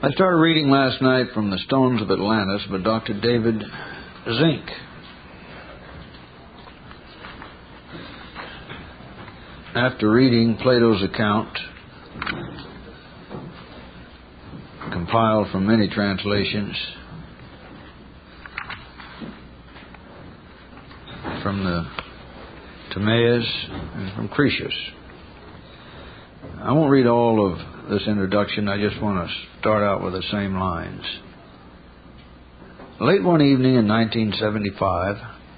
I started reading last night from The Stones of Atlantis by Dr. David Zink. After reading Plato's account, compiled from many translations, from the Timaeus and from Cretius, I won't read all of this introduction. I just want to start out with the same lines. Late one evening in 1975,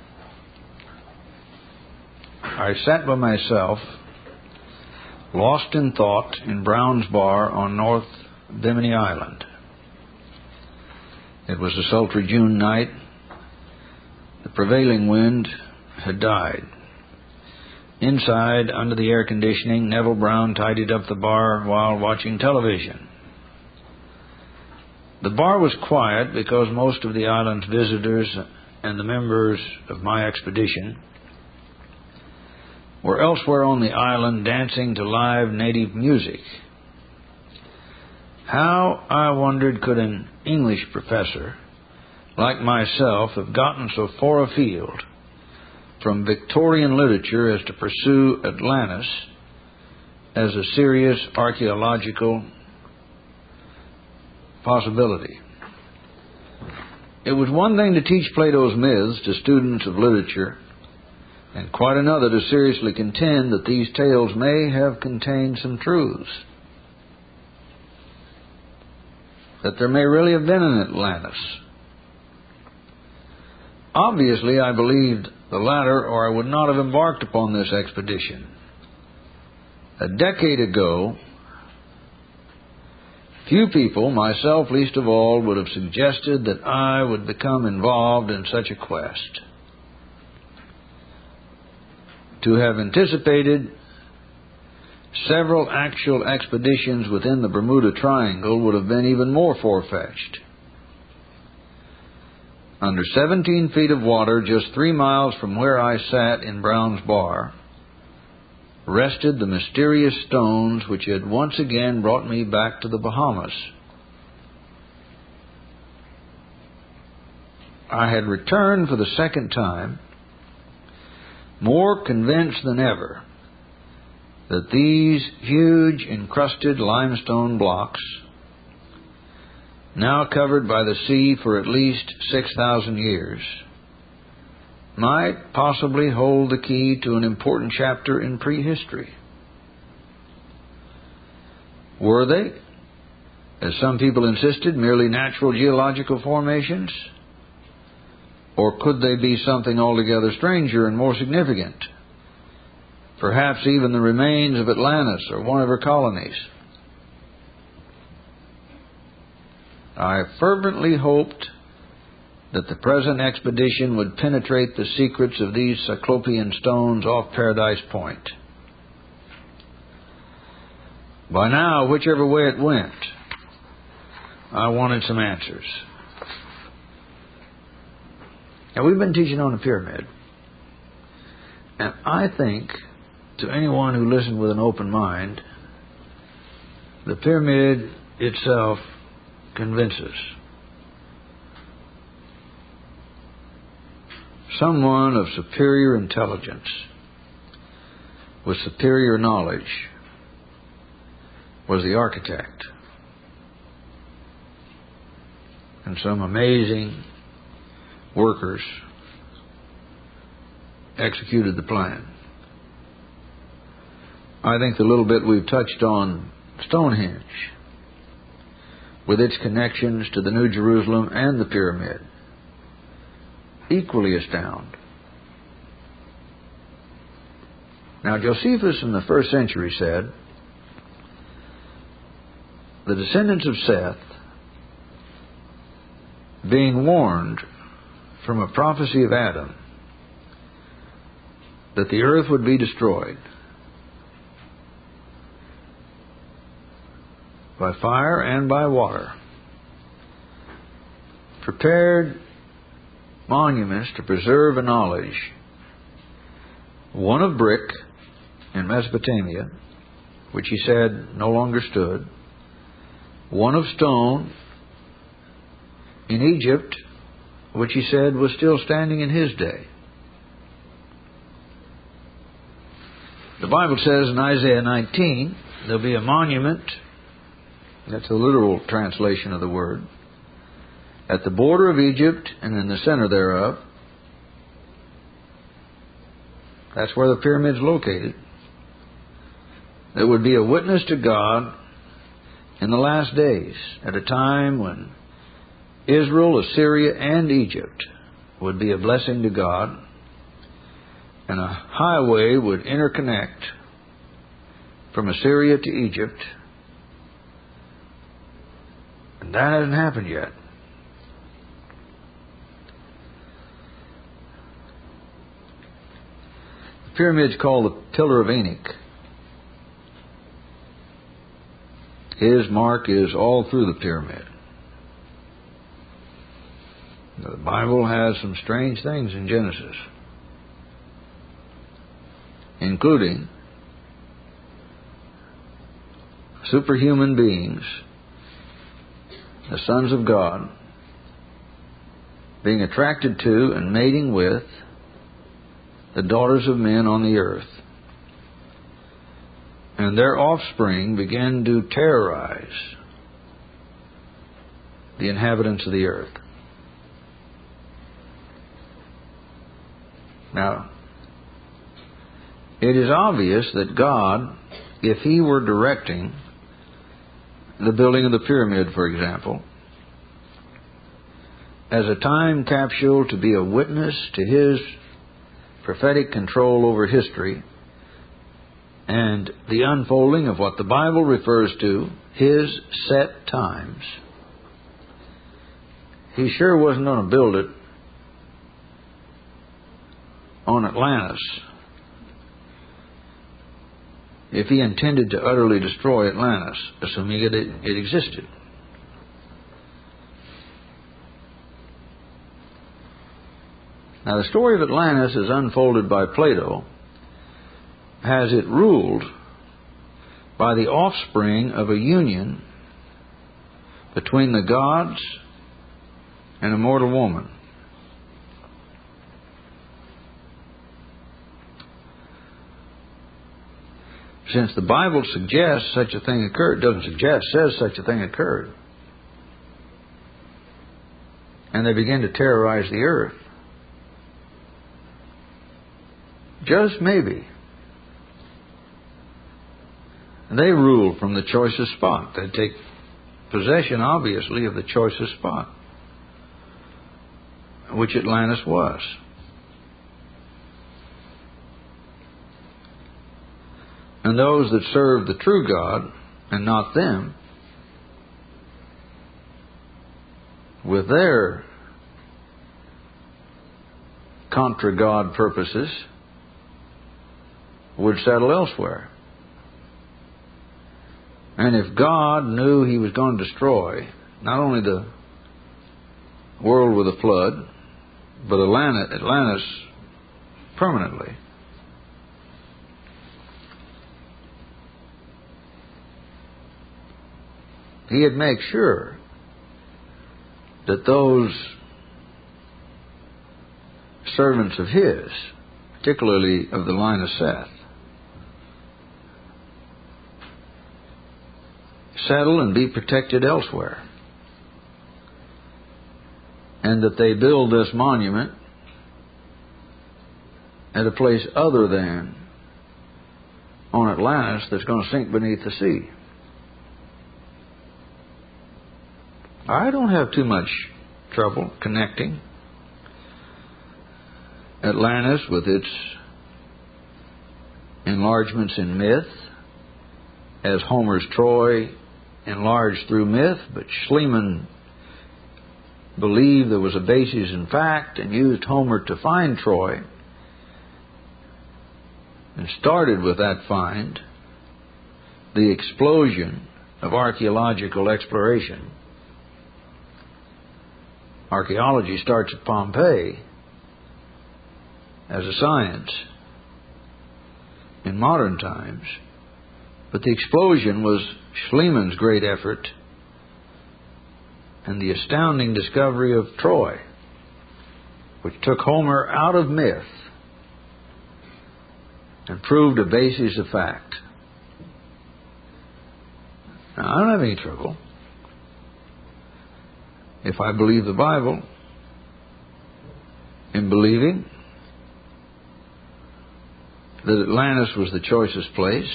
I sat by myself, lost in thought, in Brown's Bar on North Bimini Island. It was a sultry June night. The prevailing wind had died. Inside, under the air conditioning, Neville Brown tidied up the bar while watching television. The bar was quiet because most of the island's visitors and the members of my expedition were elsewhere on the island dancing to live native music. How, I wondered, could an English professor like myself have gotten so far afield from Victorian literature as to pursue Atlantis as a serious archaeological possibility? It was one thing to teach Plato's myths to students of literature, and quite another to seriously contend that these tales may have contained some truths, that there may really have been an Atlantis. Obviously, I believed the latter, or I would not have embarked upon this expedition. A decade ago, few people, myself least of all, would have suggested that I would become involved in such a quest. To have anticipated several actual expeditions within the Bermuda Triangle would have been even more far-fetched. Under 17 feet of water, just 3 miles from where I sat in Brown's Bar, rested the mysterious stones which had once again brought me back to the Bahamas. I had returned for the second time, more convinced than ever that these huge encrusted limestone blocks, now covered by the sea for at least 6,000 years, might possibly hold the key to an important chapter in prehistory. Were they, as some people insisted, merely natural geological formations? Or could they be something altogether stranger and more significant? Perhaps even the remains of Atlantis or one of her colonies. I fervently hoped that the present expedition would penetrate the secrets of these Cyclopean stones off Paradise Point. By now, whichever way it went, I wanted some answers. Now, we've been teaching on the pyramid, and I think, to anyone who listened with an open mind, the pyramid itself convinces. Someone of superior intelligence, with superior knowledge, was the architect. And some amazing workers executed the plan. I think the little bit we've touched on Stonehenge, with its connections to the New Jerusalem and the pyramid, equally astound. Now, Josephus in the first century said, the descendants of Seth, being warned from a prophecy of Adam that the earth would be destroyed by fire and by water, prepared monuments to preserve a knowledge, one of brick in Mesopotamia, which he said no longer stood, one of stone in Egypt, which he said was still standing in his day. The Bible says in Isaiah 19, there'll be a monument, that's a literal translation of the word, at the border of Egypt and in the center thereof. That's where the pyramid's located. There would be a witness to God in the last days, at a time when Israel, Assyria, and Egypt would be a blessing to God, and a highway would interconnect from Assyria to Egypt. And that hasn't happened yet. The pyramid's called the Pillar of Enoch. His mark is all through the pyramid. The Bible has some strange things in Genesis, including superhuman beings, the sons of God, being attracted to and mating with the daughters of men on the earth. And their offspring began to terrorize the inhabitants of the earth. Now, it is obvious that God, if He were directing the building of the pyramid, for example, as a time capsule to be a witness to His prophetic control over history and the unfolding of what the Bible refers to, His set times, He sure wasn't going to build it on Atlantis if He intended to utterly destroy Atlantis, assuming it existed. Now, the story of Atlantis, as unfolded by Plato, has it ruled by the offspring of a union between the gods and a mortal woman. Since the Bible suggests such a thing occurred, doesn't suggest, says such a thing occurred. And they begin to terrorize the earth. Just maybe they rule from the choicest spot. They take possession, obviously, of the choicest spot, which Atlantis was. And those that serve the true God, and not them, with their contra God purposes, would settle elsewhere. And if God knew He was going to destroy not only the world with a flood, but Atlantis permanently, He'd make sure that those servants of His, particularly of the line of Seth, settle and be protected elsewhere, and that they build this monument at a place other than on Atlantis that's going to sink beneath the sea. I don't have too much trouble connecting Atlantis with its enlargements in myth, as Homer's Troy enlarged through myth, but Schliemann believed there was a basis in fact and used Homer to find Troy, and started with that find the explosion of archaeological exploration. Archaeology starts at Pompeii as a science in modern times, but the explosion was Schliemann's great effort and the astounding discovery of Troy, which took Homer out of myth and proved a basis of fact. Now, I don't have any trouble if I believe the Bible in believing that Atlantis was the choicest place,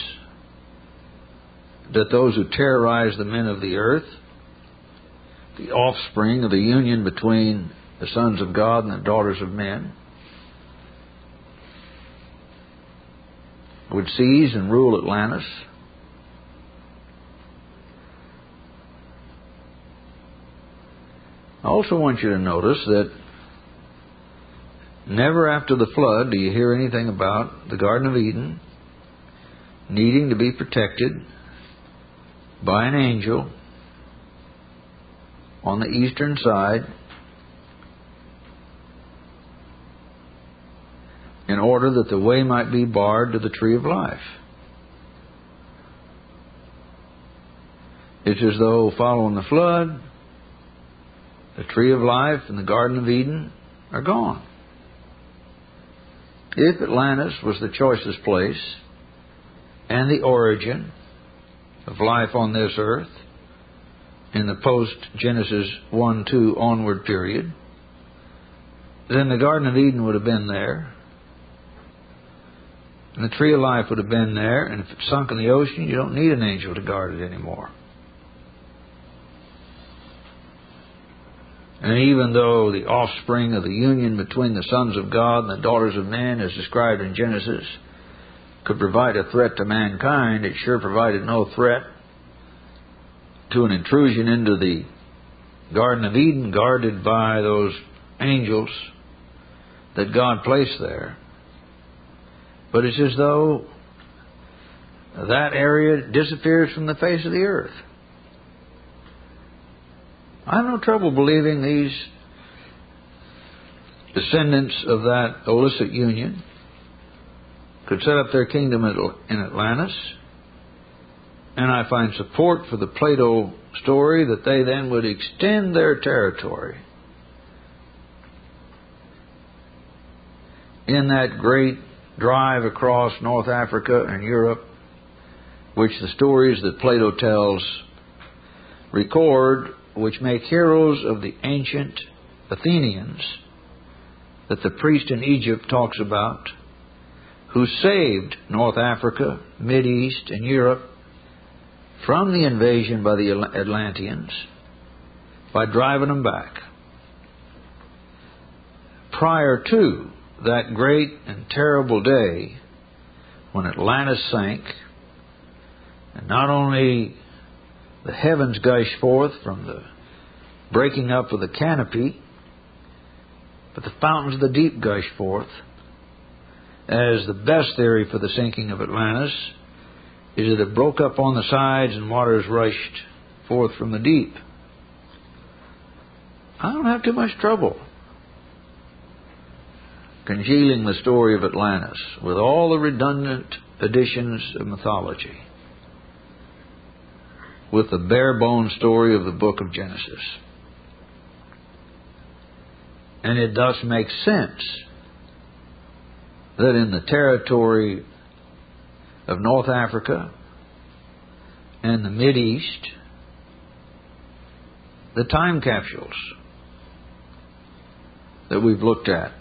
that those who terrorized the men of the earth, the offspring of the union between the sons of God and the daughters of men, would seize and rule Atlantis. I also want you to notice that never after the flood do you hear anything about the Garden of Eden needing to be protected by an angel on the eastern side in order that the way might be barred to the tree of life. It's as though following the flood, the tree of life and the Garden of Eden are gone. If Atlantis was the choicest place and the origin of life on this earth in the post-Genesis 1-2 onward period, then the Garden of Eden would have been there, and the tree of life would have been there, and if it's sunk in the ocean, you don't need an angel to guard it anymore. And even though the offspring of the union between the sons of God and the daughters of men, as described in Genesis, could provide a threat to mankind, it sure provided no threat to an intrusion into the Garden of Eden guarded by those angels that God placed there. But it's as though that area disappears from the face of the earth. I have no trouble believing these descendants of that illicit union could set up their kingdom in Atlantis, and I find support for the Plato story that they then would extend their territory in that great drive across North Africa and Europe, which the stories that Plato tells record, which make heroes of the ancient Athenians that the priest in Egypt talks about, who saved North Africa, Mideast, and Europe from the invasion by the Atlanteans by driving them back. Prior to that great and terrible day when Atlantis sank, and not only the heavens gushed forth from the breaking up of the canopy, but the fountains of the deep gushed forth, as the best theory for the sinking of Atlantis is that it broke up on the sides and waters rushed forth from the deep. I don't have too much trouble congealing the story of Atlantis with all the redundant additions of mythology with the bare-bones story of the book of Genesis. And it thus makes sense that in the territory of North Africa and the Mideast, the time capsules that we've looked at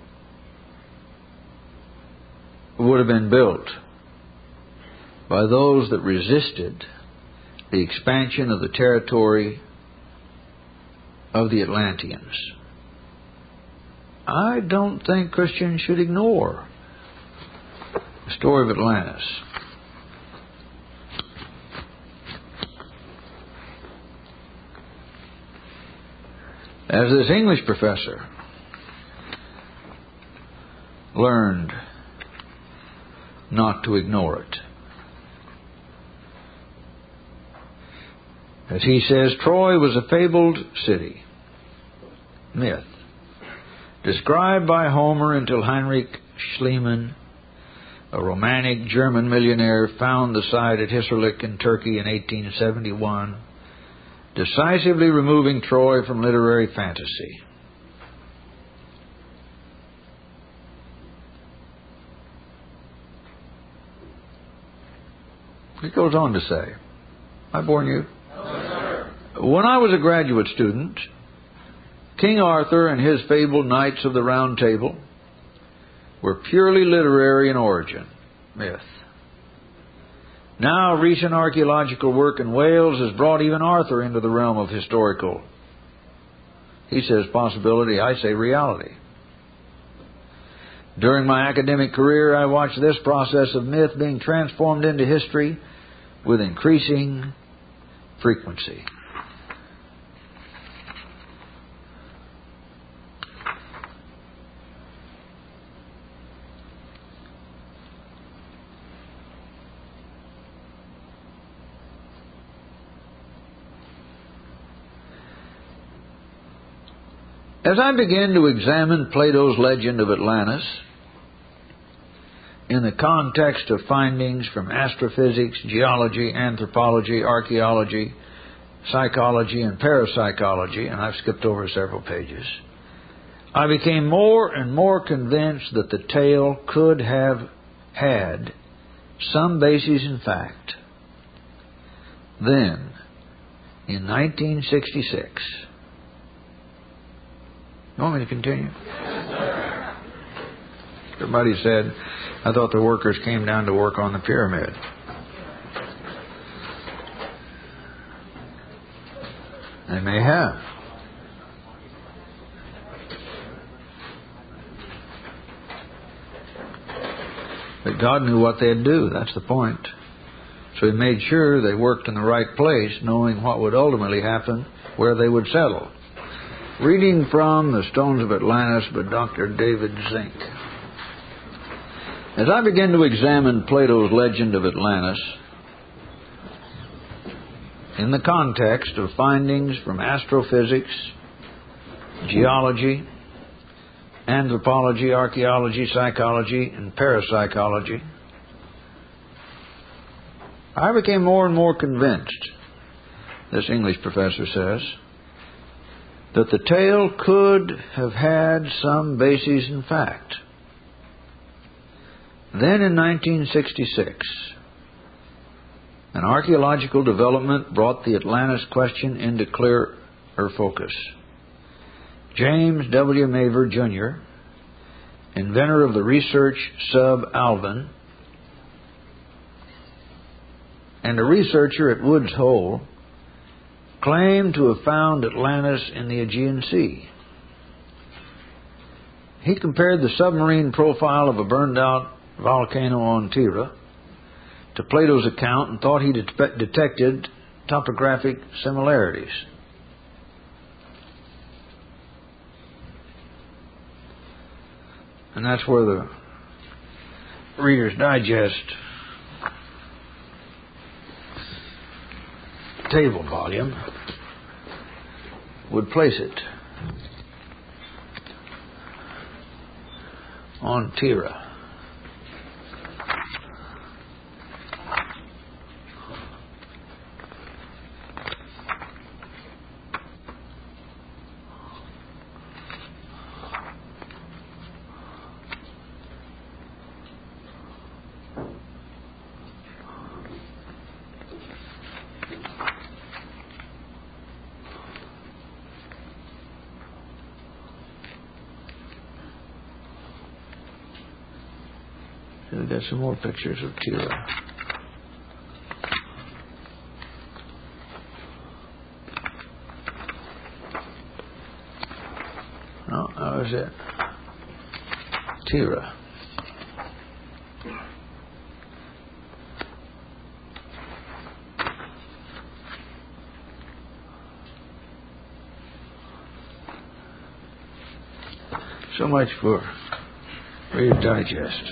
would have been built by those that resisted the expansion of the territory of the Atlanteans. I don't think Christians should ignore the story of Atlantis. As this English professor learned not to ignore it. As he says, Troy was a fabled city, myth, described by Homer until Heinrich Schliemann, a romantic German millionaire, found the site at Hissarlik in Turkey in 1871 decisively removing Troy from literary fantasy. It goes on to say, I born you? No, sir. When I was a graduate student, King Arthur and his fabled Knights of the Round Table were purely literary in origin, myth. Now, recent archaeological work in Wales has brought even Arthur into the realm of historical. He says possibility, I say reality. During my academic career, I watched this process of myth being transformed into history with increasing frequency. As I began to examine Plato's legend of Atlantis in the context of findings from astrophysics, geology, anthropology, archaeology, psychology, and parapsychology, and I've skipped over several pages, I became more and more convinced that the tale could have had some basis in fact. Then, in 1966, you want me to continue? Yes, sir. Everybody said, I thought the workers came down to work on the pyramid. They may have. But God knew what they'd do. That's the point. So He made sure they worked in the right place, knowing what would ultimately happen, where they would settle. Reading from The Stones of Atlantis by Dr. David Zink. As I began to examine Plato's legend of Atlantis in the context of findings from astrophysics, geology, anthropology, archaeology, psychology, and parapsychology, I became more and more convinced, this English professor says, that the tale could have had some basis in fact. Then in 1966, an archaeological development brought the Atlantis question into clearer focus. James W. Mavor, Jr., inventor of the research sub Alvin, and a researcher at Woods Hole, claimed to have found Atlantis in the Aegean Sea. He compared the submarine profile of a burned-out volcano on Tira to Plato's account and thought he detected topographic similarities. And that's where the Reader's Digest table volume would place it on Tira. We've got some more pictures of Tira. Oh, that was it. Tira. So much for Reader's Digest.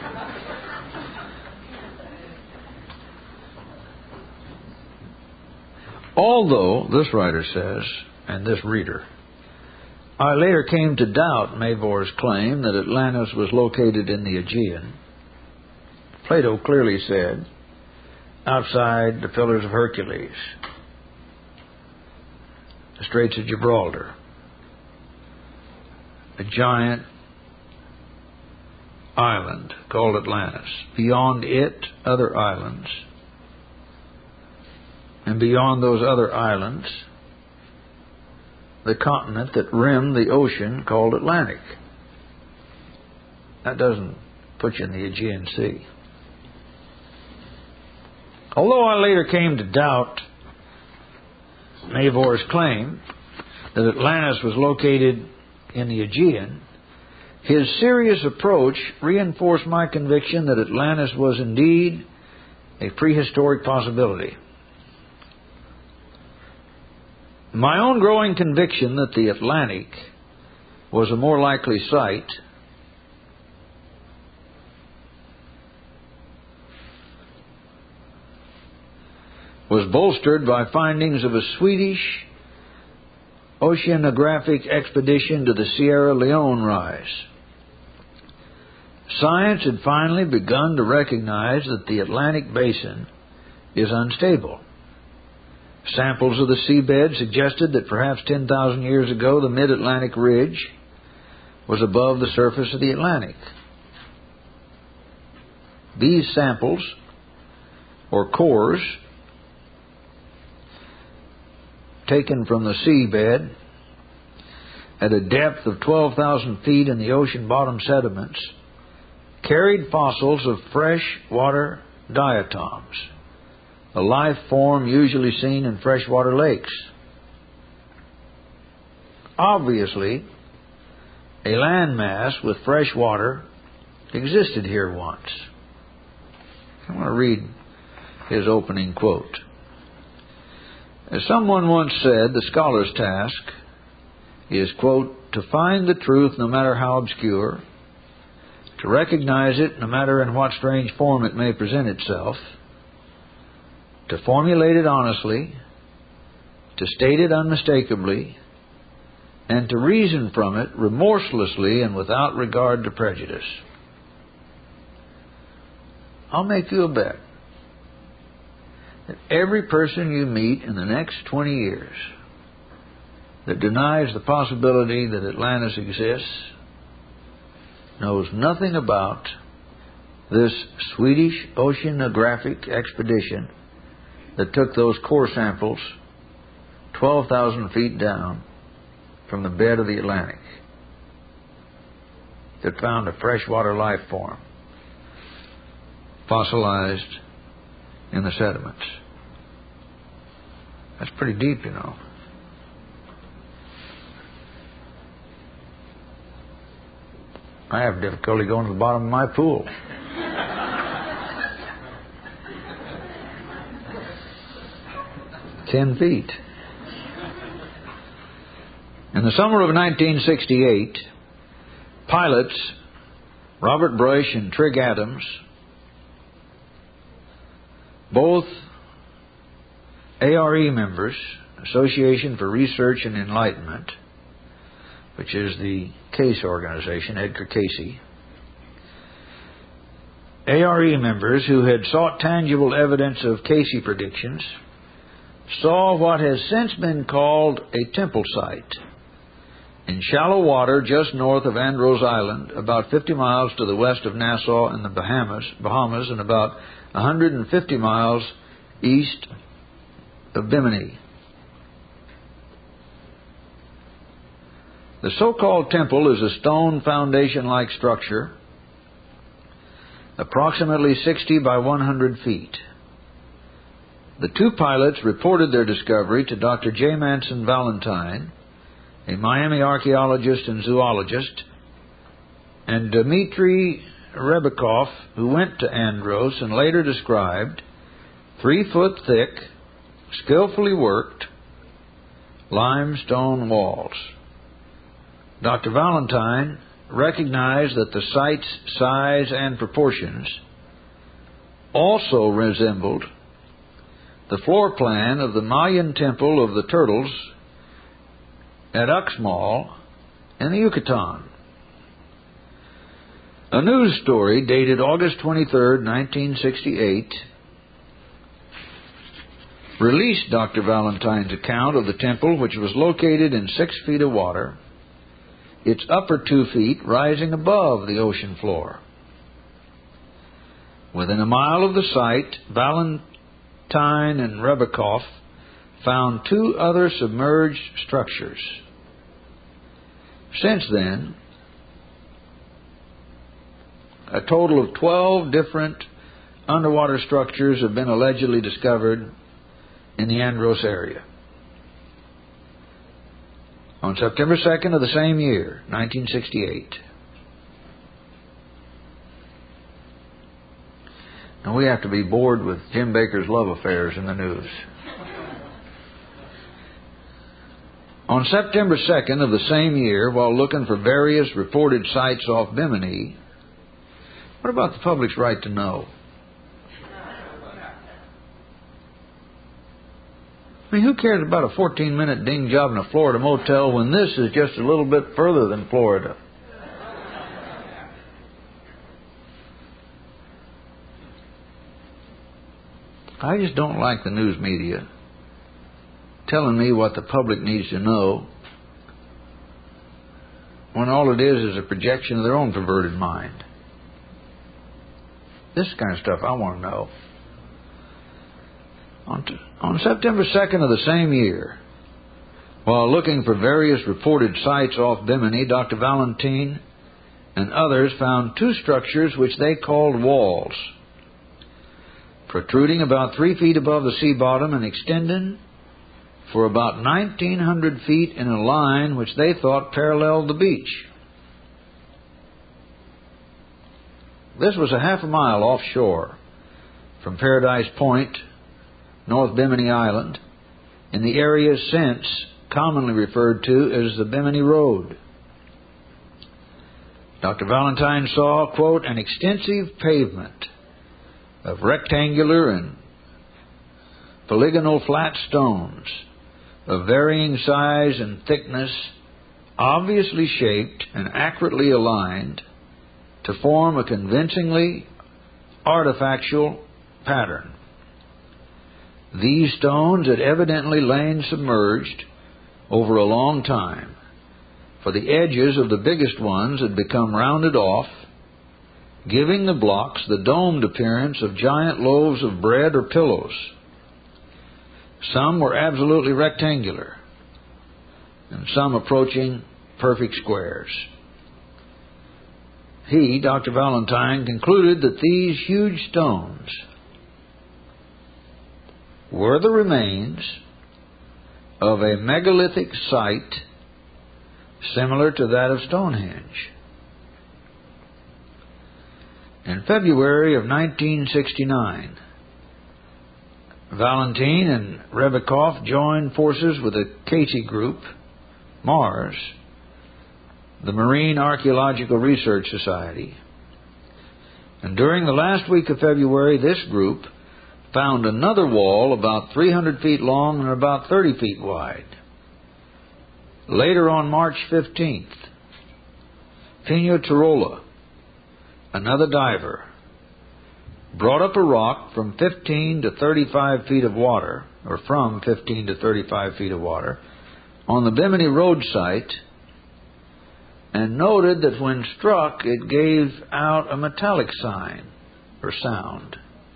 Although, this writer says, and this reader, I later came to doubt Mavor's claim that Atlantis was located in the Aegean, Plato clearly said, outside the Pillars of Hercules. the Straits of Gibraltar, a giant island called Atlantis. Beyond it, other islands. And beyond those other islands, the continent that rimmed the ocean called Atlantic. That doesn't put you in the Aegean Sea. Although I later came to doubt Mavor's claim that Atlantis was located in the Aegean, his serious approach reinforced my conviction that Atlantis was indeed a prehistoric possibility. My own growing conviction that the Atlantic was a more likely site was bolstered by findings of a Swedish oceanographic expedition to the Sierra Leone rise. Science had finally begun to recognize that the Atlantic basin is unstable. Samples of the seabed suggested that perhaps 10,000 years ago the mid-Atlantic ridge was above the surface of the Atlantic. These samples, or cores, taken from the seabed at a depth of 12,000 feet in the ocean bottom sediments, carried fossils of freshwater diatoms, a life form usually seen in freshwater lakes. Obviously, a landmass with fresh water existed here once. I want to read his opening quote. As someone once said, the scholar's task is, quote, to find the truth no matter how obscure, to recognize it no matter in what strange form it may present itself, to formulate it honestly, to state it unmistakably, and to reason from it remorselessly and without regard to prejudice. I'll make you a bet that every person you meet in the next 20 years that denies the possibility that Atlantis exists knows nothing about this Swedish oceanographic expedition that took those core samples 12,000 feet down from the bed of the Atlantic, that found a freshwater life form fossilized in the sediments. That's pretty deep, you know. I have difficulty going to the bottom of my pool. "10 feet. In the summer of 1968, pilots Robert Brush and Trig Adams, both ARE members, Association for Research and Enlightenment, which is the Case organization, Edgar Cayce, ARE members who had sought tangible evidence of Cayce predictions, saw what has since been called a temple site in shallow water just north of Andros Island, about 50 miles to the west of Nassau in the Bahamas, and about 150 miles east of Bimini. The so-called temple is a stone foundation-like structure, approximately 60 by 100 feet. The two pilots reported their discovery to Dr. J. Manson Valentine, a Miami archaeologist and zoologist, and Dmitry Rebikov, who went to Andros and later described 3-foot thick, skillfully worked limestone walls. Dr. Valentine recognized that the site's size and proportions also resembled the floor plan of the Mayan temple of the turtles at Uxmal in the Yucatan. A news story dated August 23, 1968, released Dr. Valentine's account of the temple, which was located in 6 feet of water, its upper 2 feet rising above the ocean floor. Within a mile of the site, Valentine and Rebikoff found 2 other submerged structures. Since then, a total of 12 different underwater structures have been allegedly discovered in the Andros area. On September 2nd of the same year, 1968. And we have to be bored with Jim Bakker's love affairs in the news. On September 2nd of the same year, while looking for various reported sites off Bimini, what about the public's right to know? I mean, who cares about a 14-minute ding job in a Florida motel when this is just a little bit further than Florida? I just don't like the news media telling me what the public needs to know when all it is a projection of their own perverted mind. This kind of stuff I want to know. On September 2nd of the same year, while looking for various reported sites off Bimini, Dr. Valentine and others found 2 structures which they called walls, protruding about 3 feet above the sea bottom and extending for about 1,900 feet in a line which they thought paralleled the beach. This was a half a mile offshore from Paradise Point, North Bimini Island, in the area since commonly referred to as the Bimini Road. Dr. Valentine saw, quote, an extensive pavement of rectangular and polygonal flat stones of varying size and thickness, obviously shaped and accurately aligned to form a convincingly artifactual pattern. These stones had evidently lain submerged over a long time, for the edges of the biggest ones had become rounded off, giving the blocks the domed appearance of giant loaves of bread or pillows. Some were absolutely rectangular, and some approaching perfect squares. He, Dr. Valentine, concluded that these huge stones were the remains of a megalithic site similar to that of Stonehenge. In February of 1969, Valentine and Rebikoff joined forces with the Casey Group, Mars, the Marine Archaeological Research Society. And during the last week of February, this group found another wall about 300 feet long and about 30 feet wide. Later on March 15th, Pino Tirola, another diver, brought up a rock from 15 to 35 feet of water, or from 15 to 35 feet of water, on the Bimini Road site, and noted that when struck it gave out a metallic sign or sound.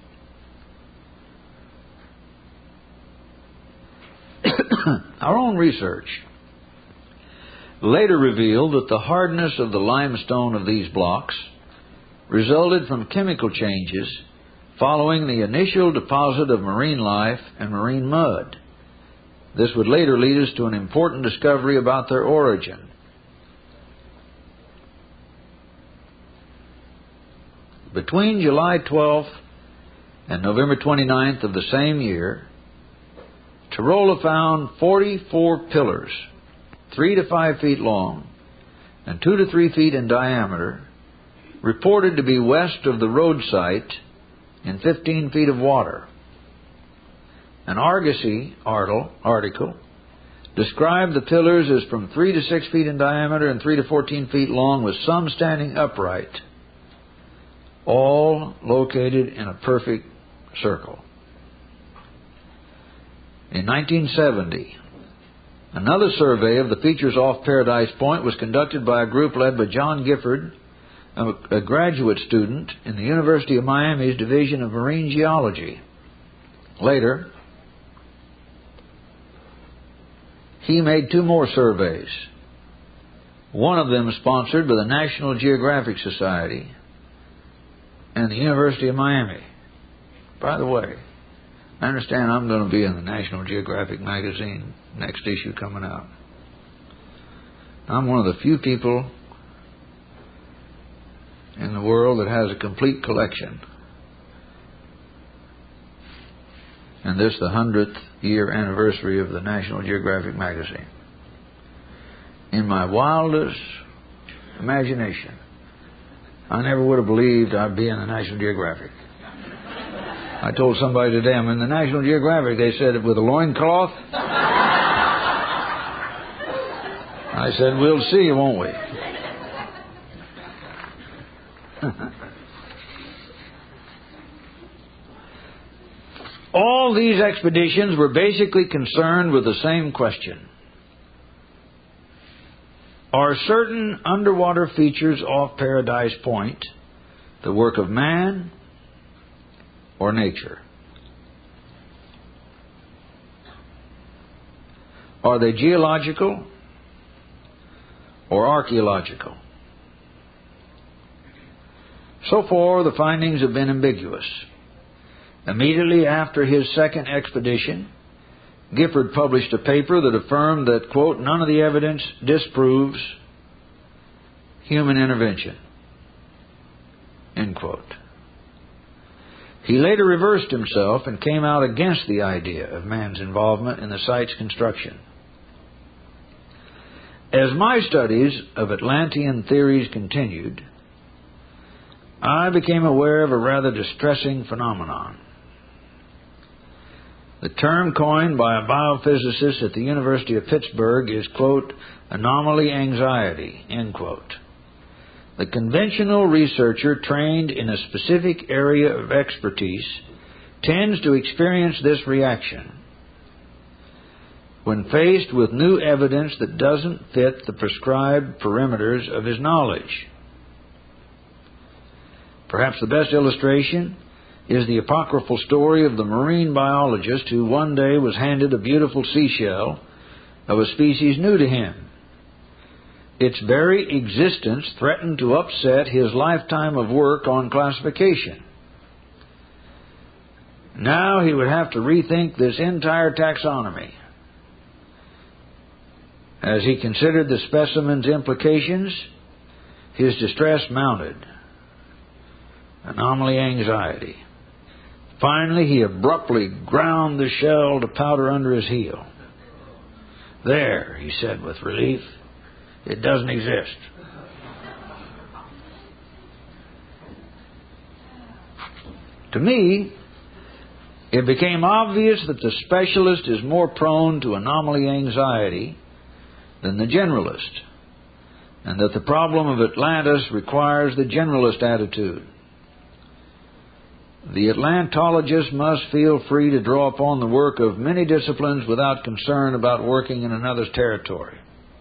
Our own research later revealed that the hardness of the limestone of these blocks resulted from chemical changes following the initial deposit of marine life and marine mud. This would later lead us to an important discovery about their origin. Between July 12th and November 29th of the same year, Tirola found 44 pillars, 3 to 5 feet long and 2 to 3 feet in diameter, reported to be west of the road site in 15 feet of water. An Argosy article described the pillars as from 3 to 6 feet in diameter and 3 to 14 feet long, with some standing upright, all located in a perfect circle. In 1970, another survey of the features off Paradise Point was conducted by a group led by John Gifford, a graduate student in the University of Miami's Division of Marine Geology. Later, he made 2 more surveys, one of them sponsored by the National Geographic Society and the University of Miami. By the way, I understand I'm going to be in the National Geographic magazine, next issue coming out. I'm one of the few people in the world that has a complete collection. And this the 100th year anniversary of the National Geographic magazine. In my wildest imagination, I never would have believed I'd be in the National Geographic. I told somebody today I'm in the National Geographic. They said, with a loincloth? I said, we'll see, won't we? All these expeditions were basically concerned with the same question. Are certain underwater features off Paradise Point the work of man or nature? Are they geological or archaeological? So far, the findings have been ambiguous. Immediately after his second expedition, Gifford published a paper that affirmed that, quote, none of the evidence disproves human intervention, end quote. He later reversed himself and came out against the idea of man's involvement in the site's construction. As my studies of Atlantean theories continued, I became aware of a rather distressing phenomenon. The term coined by a biophysicist at the University of Pittsburgh is, quote, anomaly anxiety, end quote. The conventional researcher trained in a specific area of expertise tends to experience this reaction when faced with new evidence that doesn't fit the prescribed perimeters of his knowledge. Perhaps the best illustration is the apocryphal story of the marine biologist who one day was handed a beautiful seashell of a species new to him. Its very existence threatened to upset his lifetime of work on classification. Now he would have to rethink this entire taxonomy. As he considered the specimen's implications, his distress mounted. Anomaly anxiety. Finally, he abruptly ground the shell to powder under his heel. There, he said with relief, it doesn't exist. To me, it became obvious that the specialist is more prone to anomaly anxiety than the generalist, and that the problem of Atlantis requires the generalist attitude. The Atlantologist must feel free to draw upon the work of many disciplines without concern about working in another's territory.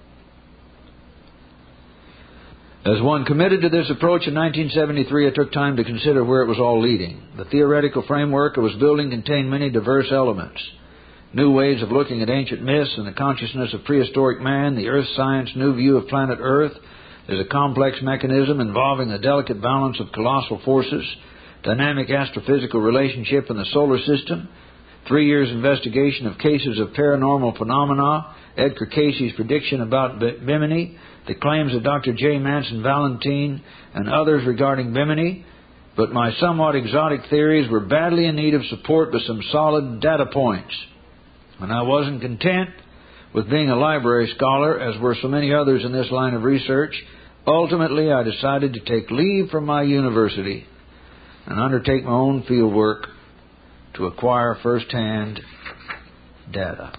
As one committed to this approach in 1973, I took time to consider where it was all leading. The theoretical framework I was building contained many diverse elements. New ways of looking at ancient myths and the consciousness of prehistoric man, the earth science new view of planet Earth as a complex mechanism involving the delicate balance of colossal forces, dynamic astrophysical relationship in the solar system, 3 years investigation of cases of paranormal phenomena, Edgar Casey's prediction about Bimini, the claims of Dr. J. Manson Valentine and others regarding Bimini, but my somewhat exotic theories were badly in need of support with some solid data points. And I wasn't content with being a library scholar, as were so many others in this line of research. Ultimately, I decided to take leave from my university and undertake my own field work to acquire first-hand data.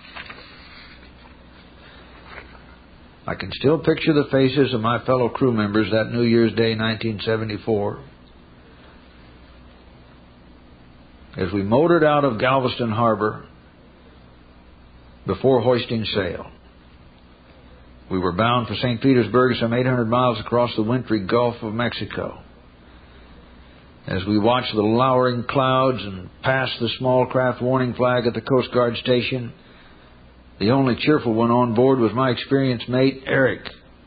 I can still picture the faces of my fellow crew members that New Year's Day 1974 as we motored out of Galveston Harbor before hoisting sail. We were bound for St. Petersburg, some 800 miles across the wintry Gulf of Mexico. As we watched the lowering clouds and passed the small craft warning flag at the Coast Guard station, the only cheerful one on board was my experienced mate, Eric.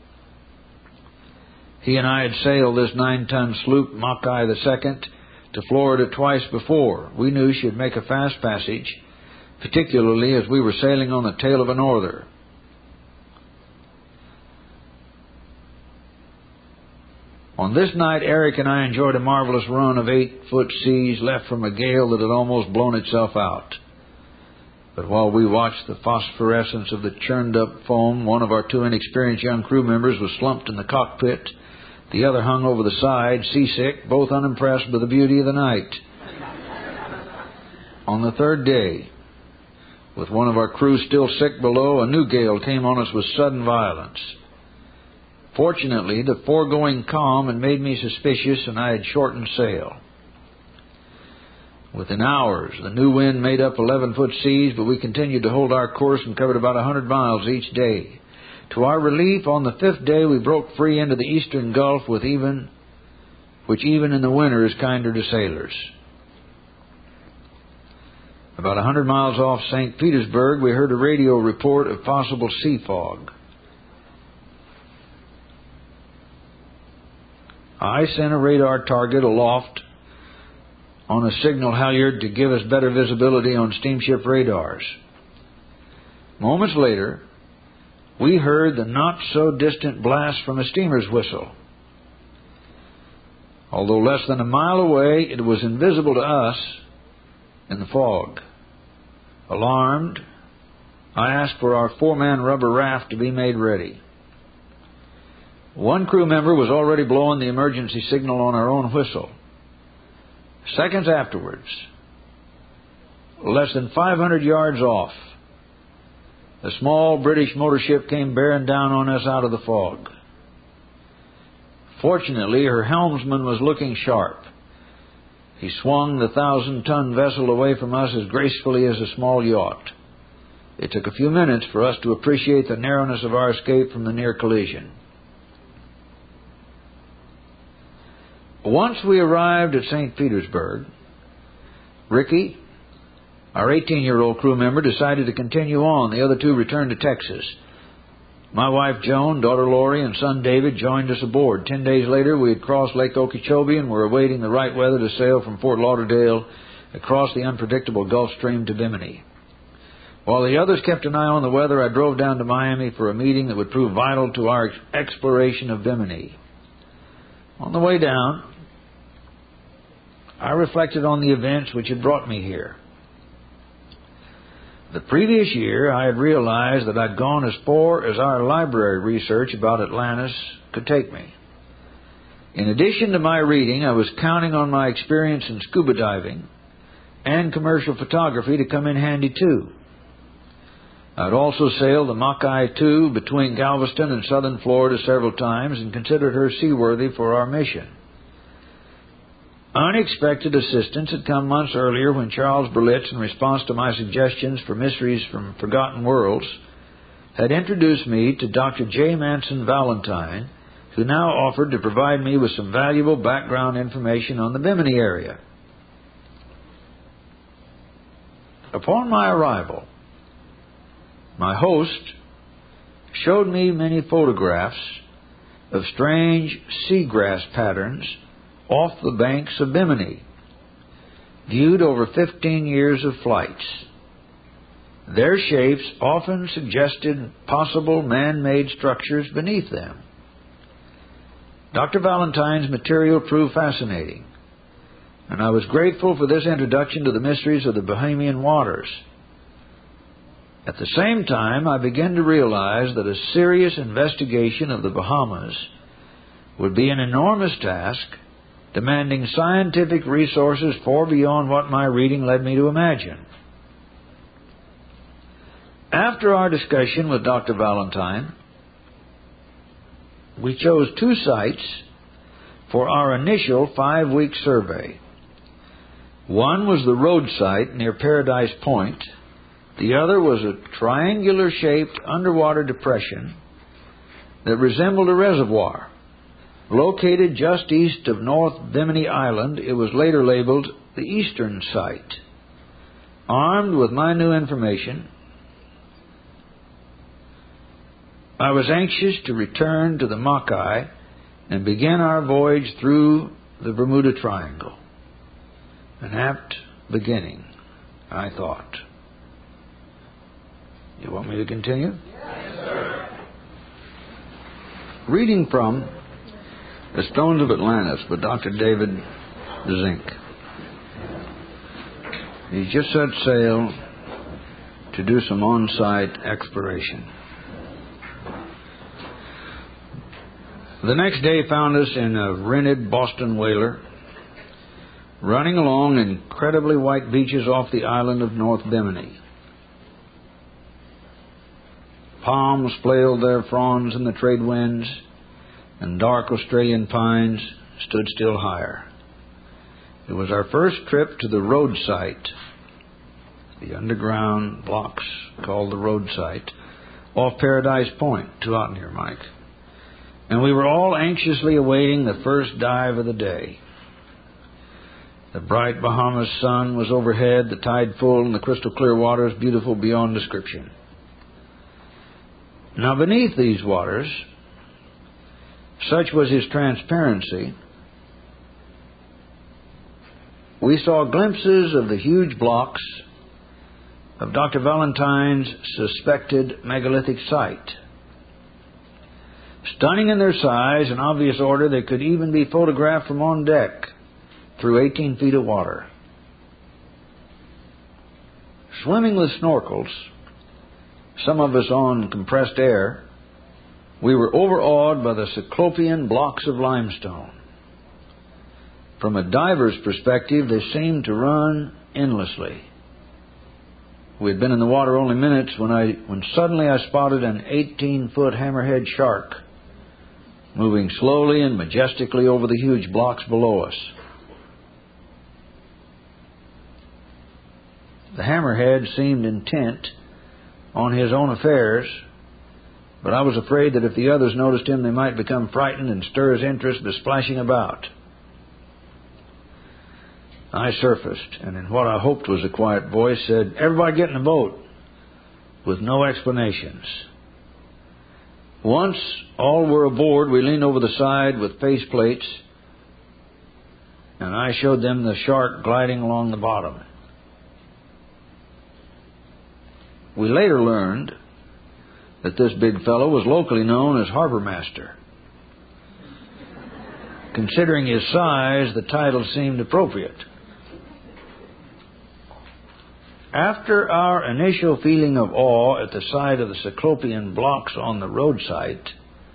He and I had sailed this 9-ton sloop, Mackay II, to Florida twice before. We knew she would make a fast passage, particularly as we were sailing on the tail of a norther. On this night, Eric and I enjoyed a marvelous run of 8-foot seas left from a gale that had almost blown itself out. But while we watched the phosphorescence of the churned-up foam, one of our 2 inexperienced young crew members was slumped in the cockpit. The other hung over the side, seasick, both unimpressed by the beauty of the night. On the 3rd day, with one of our crew still sick below, a new gale came on us with sudden violence. Fortunately, the foregoing calm had made me suspicious, and I had shortened sail. Within hours, the new wind made up 11-foot seas, but we continued to hold our course and covered about 100 miles each day. To our relief, on the 5th day, we broke free into the eastern Gulf, which even in the winter is kinder to sailors. About 100 miles off St. Petersburg, we heard a radio report of possible sea fog. I sent a radar target aloft on a signal halyard to give us better visibility on steamship radars. Moments later, we heard the not-so-distant blast from a steamer's whistle. Although less than a mile away, it was invisible to us in the fog. Alarmed, I asked for our 4-man rubber raft to be made ready. One crew member was already blowing the emergency signal on our own whistle. Seconds afterwards, less than 500 yards off, a small British motor ship came bearing down on us out of the fog. Fortunately, her helmsman was looking sharp. He swung the 1,000-ton vessel away from us as gracefully as a small yacht. It took a few minutes for us to appreciate the narrowness of our escape from the near collision. Once we arrived at St. Petersburg, Ricky, our 18-year-old crew member, decided to continue on. The other 2 returned to Texas. My wife Joan, daughter Lori, and son David joined us aboard. 10 days later, we had crossed Lake Okeechobee and were awaiting the right weather to sail from Fort Lauderdale across the unpredictable Gulf Stream to Bimini. While the others kept an eye on the weather, I drove down to Miami for a meeting that would prove vital to our exploration of Bimini. On the way down, I reflected on the events which had brought me here. The previous year, I had realized that I'd gone as far as our library research about Atlantis could take me. In addition to my reading, I was counting on my experience in scuba diving and commercial photography to come in handy too. I'd also sailed the Mackay II between Galveston and southern Florida several times and considered her seaworthy for our mission. Unexpected assistance had come months earlier when Charles Berlitz, in response to my suggestions for Mysteries from Forgotten Worlds, had introduced me to Dr. J. Manson Valentine, who now offered to provide me with some valuable background information on the Bimini area. Upon my arrival, my host showed me many photographs of strange seagrass patterns off the banks of Bimini, viewed over 15 years of flights. Their shapes often suggested possible man-made structures beneath them. Dr. Valentine's material proved fascinating, and I was grateful for this introduction to the mysteries of the Bahamian waters. At the same time, I began to realize that a serious investigation of the Bahamas would be an enormous task, demanding scientific resources far beyond what my reading led me to imagine. After our discussion with Dr. Valentine, we chose 2 sites for our initial 5-week survey. One was the road site near Paradise Point, The other was a triangular-shaped underwater depression that resembled a reservoir. Located just east of North Bimini Island, it was later labeled the Eastern Site. Armed with my new information, I was anxious to return to the Mackay and begin our voyage through the Bermuda Triangle. An apt beginning, I thought. You want me to continue? Yes, sir. Reading from The Stones of Atlantis by Dr. David Zink. He just set sail to do some on-site exploration. The next day found us in a rented Boston whaler, running along incredibly white beaches off the island of North Bimini. Palms flailed their fronds in the trade winds, and dark Australian pines stood still higher. It was our first trip to the road site, the underground blocks called the road site, off Paradise Point, too out near Mike. And we were all anxiously awaiting the first dive of the day. The bright Bahamas sun was overhead, the tide full, and the crystal clear waters beautiful beyond description. Now beneath these waters, such was his transparency, we saw glimpses of the huge blocks of Dr. Valentine's suspected megalithic site. Stunning in their size and obvious order, they could even be photographed from on deck through 18 feet of water. Swimming with snorkels, some of us on compressed air, we were overawed by the cyclopean blocks of limestone. From a diver's perspective, they seemed to run endlessly. We had been in the water only minutes when suddenly I spotted an 18-foot hammerhead shark moving slowly and majestically over the huge blocks below us. The hammerhead seemed intent on his own affairs, but I was afraid that if the others noticed him, they might become frightened and stir his interest by splashing about. I surfaced, and in what I hoped was a quiet voice said, "Everybody get in the boat," with no explanations. Once all were aboard, we leaned over the side with face plates, and I showed them the shark gliding along the bottom. We later learned that this big fellow was locally known as Harbor Master. Considering his size, the title seemed appropriate. After our initial feeling of awe at the sight of the cyclopean blocks on the road site,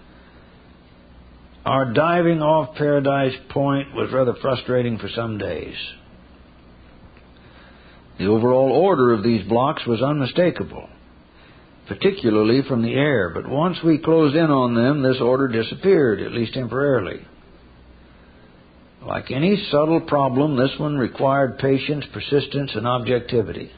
our diving off Paradise Point was rather frustrating for some days. The overall order of these blocks was unmistakable, particularly from the air, but once we closed in on them, this order disappeared, at least temporarily. Like any subtle problem, this one required patience, persistence, and objectivity.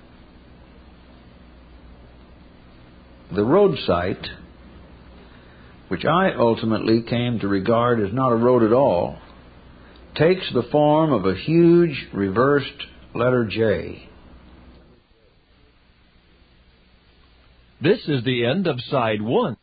The road site, which I ultimately came to regard as not a road at all, takes the form of a huge reversed letter J. This is the end of Side 1.